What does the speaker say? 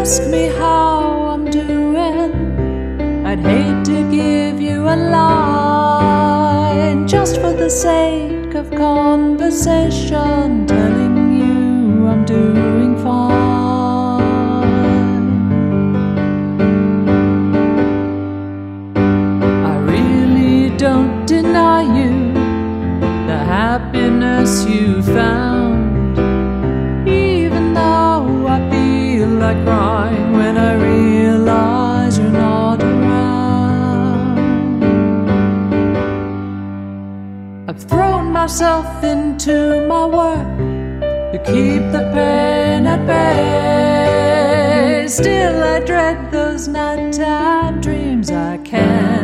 ask me how I'm doing, I'd hate to give you a line just for the sake of conversation, telling you I'm doing fine. I really don't deny you the happiness you found, even though I feel like crying when I realize you're not around. I've thrown myself into my work to keep the pain at bay. Still I dread those nighttime dreams I can't